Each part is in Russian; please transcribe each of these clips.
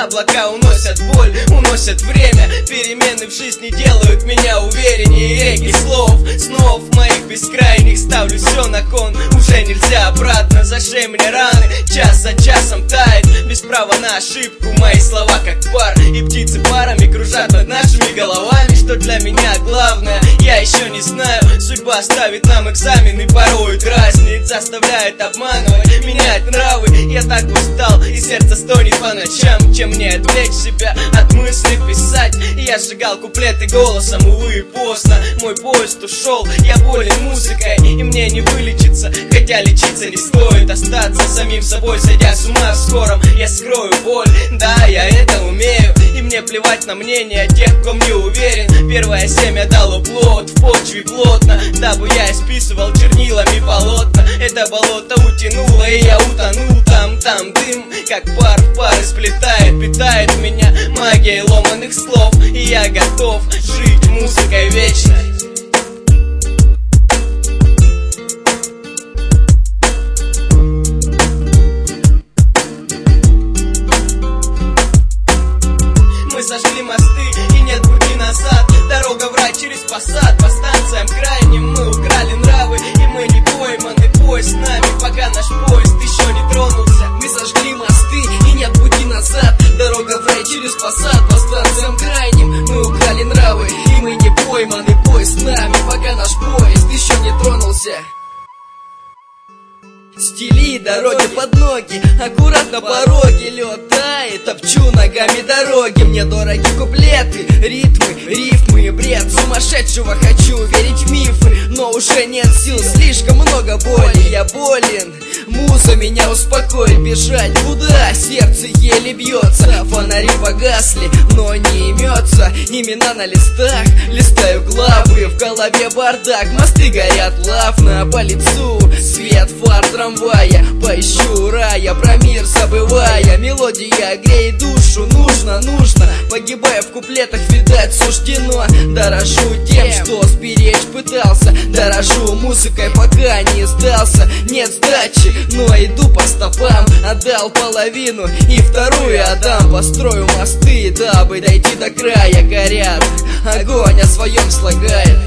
Облака уносят боль, уносят время. Перемены в жизни делают меня увереннее. Реки снов моих бескрайних. Ставлю все на кон, уже нельзя обратно. Зашей мне раны, час за часом тает. Без права на ошибку, мои слова как пар. И птицы парами кружат над нашими головами. Что для меня главное, я еще не знаю. Судьба ставит нам экзамены, порой дразнит, заставляет обманывать, менять нравы. Я так устал, и сердце стонет по ночам. Чем мне отвлечь себя от мыслей писать? Я сжигал куплеты голосом, увы, поздно. Мой поезд ушел, я болен музыкой, и мне не вылечиться. Хотя лечиться не стоит, остаться самим собой, сойдя с ума в скором. Я скрою боль, да, я это умею. И мне плевать на мнение тех, кто мне уверен. Первое семя дало плод, в почве плотно, дабы я исписывал чернилами полотна. Это болото утянуло, и я утонул там. Там дым, как пар в пары сплетает, питает меня магией ломаных слов. И я готов жить музыкой вечно. Мы сожгли мосты, и нет пути назад. Дорога в рай через посад. По станциям крайним мы украли нравы, и мы не пойманы. Поезд с нами, пока наш поезд еще не тронулся. Мы сожгли мосты, и нет пути назад. Дорога в рай через посад. По станциям крайним мы украли нравы, и мы не пойманы. Поезд с нами, пока наш поезд еще не тронулся. Стели дороги под ноги, аккуратно пороги. Лед тает, топчу ногами дороги. Мне дороги куплеты, ритмы, рифмы. Бред сумасшедшего, хочу верить в мифы. Но уже нет сил, слишком много боли. Я болен, муза меня успокоит. Бежать куда? Сердце еле бьется. Фонари погасли, но не имется. Имена на листах, листаю главы. В голове бардак, мосты горят плавно. По лицу свет фар трамвая. Поищу рая, про мир забывая. Мелодия греет душу, нужно. Погибая в куплетах, видать суждено. Дорожу тем, что сберечь пытался. Дорожу музыкой, пока не сдался. Нет сдачи, но иду по стопам. Отдал половину и вторую отдам. Построю мосты, дабы дойти до края. Горят, огонь о своем слагает.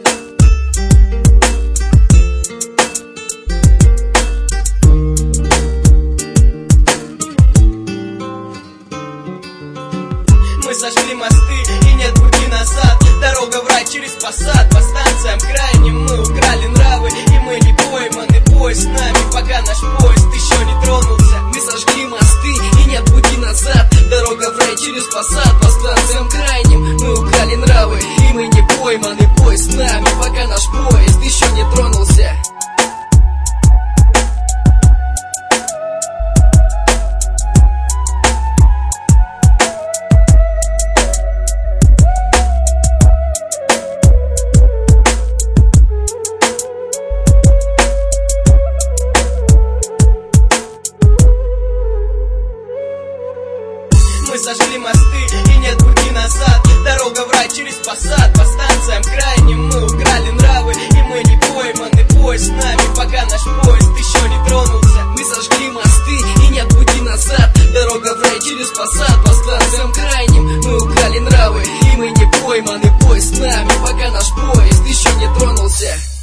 Мы сожгли мосты, и нет пути назад. Дорога в рай через посад. По станциям крайним мы украли нравы, и мы не пойманы. Поезд с нами, пока наш поезд еще не тронулся. Мы сожгли мосты, и нет пути назад. Дорога в рай через посад. По станциям крайним мы украли нравы, и мы не пойманы. Поезд с нами, пока наш поезд еще не тронулся. Мы сожгли мосты, и нет пути назад. Дорога в рай через посад. По станциям крайним мы украли нравы, и мы не пойманы. Поезд с нами, пока наш поезд еще не тронулся. Мы сожгли мосты, и нет пути назад. Дорога в рай через посад. По станциям крайним мы украли нравы, и мы не пойманы. Поезд с нами, пока наш поезд еще не тронулся.